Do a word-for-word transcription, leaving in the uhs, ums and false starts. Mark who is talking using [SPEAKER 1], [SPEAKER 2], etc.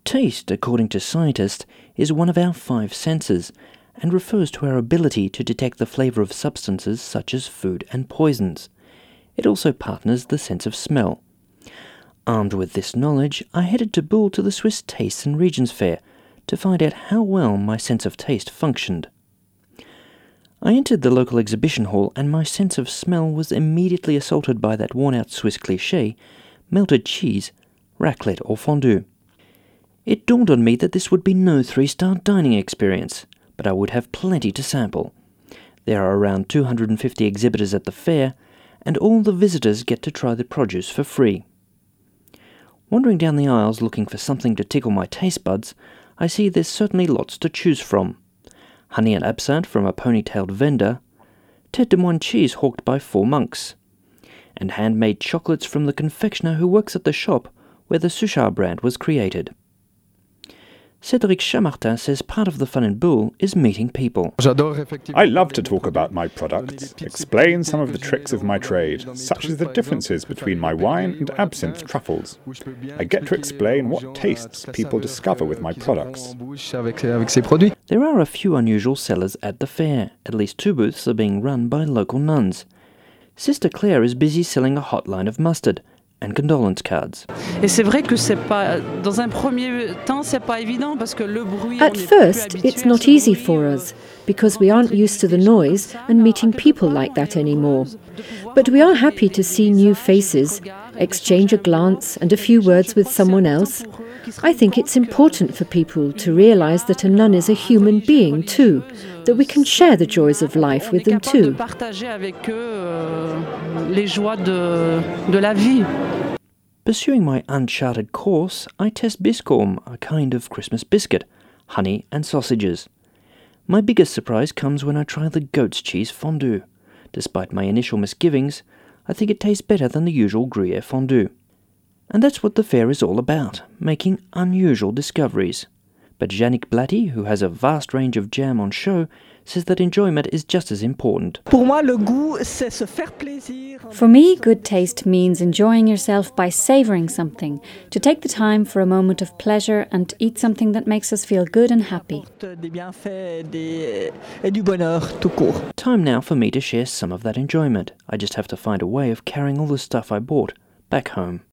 [SPEAKER 1] Taste, according to scientists, is one of our five senses and refers to our ability to detect the flavour of substances such as food and poisons. It also partners the sense of smell. Armed with this knowledge, I headed to Bulle to the Swiss Tastes and Regions Fair to find out how well my sense of taste functioned. I entered the local exhibition hall and my sense of smell was immediately assaulted by that worn-out Swiss cliché, melted cheese, raclette or fondue. It dawned on me that this would be no three-star dining experience, but I would have plenty to sample. There are around two hundred fifty exhibitors at the fair, and all the visitors get to try the produce for free. Wandering down the aisles looking for something to tickle my taste buds, I see there's certainly lots to choose from. Honey and absinthe from a ponytailed vendor, tête de moine cheese hawked by four monks, and handmade chocolates from the confectioner who works at the shop where the Suchard brand was created. Cédric Chamartin says part of the fun in Bulle is meeting people.
[SPEAKER 2] I love to talk about my products, explain some of the tricks of my trade, such as the differences between my wine and absinthe truffles. I get to explain what tastes people discover with my products.
[SPEAKER 1] There are a few unusual sellers at the fair. At least two booths are being run by local nuns. Sister Claire is busy selling a hot line of mustard and condolence cards.
[SPEAKER 3] Et c'est vrai que c'est pas dans un premier temps c'est pas évident parce que le bruit.
[SPEAKER 4] At first, it's not easy for us because we aren't used to the noise and meeting people like that anymore. But we are happy to see new faces, exchange a glance and a few words with someone else. I think it's important for people to realize that a nun is a human being too, that we can share the joys of life with them too.
[SPEAKER 3] Partager avec eux les joies de de la vie.
[SPEAKER 1] Pursuing my uncharted course, I test biscorm, a kind of Christmas biscuit, honey and sausages. My biggest surprise comes when I try the goat's cheese fondue. Despite my initial misgivings, I think it tastes better than the usual Gruyere fondue. And that's what the fair is all about, making unusual discoveries. But Yannick Blatty, who has a vast range of jam on show, says that enjoyment is just as important.
[SPEAKER 5] For me, good taste means enjoying yourself by savouring something, to take the time for a moment of pleasure and eat something that makes us feel good and happy.
[SPEAKER 1] Time now for me to share some of that enjoyment. I just have to find a way of carrying all the stuff I bought back home.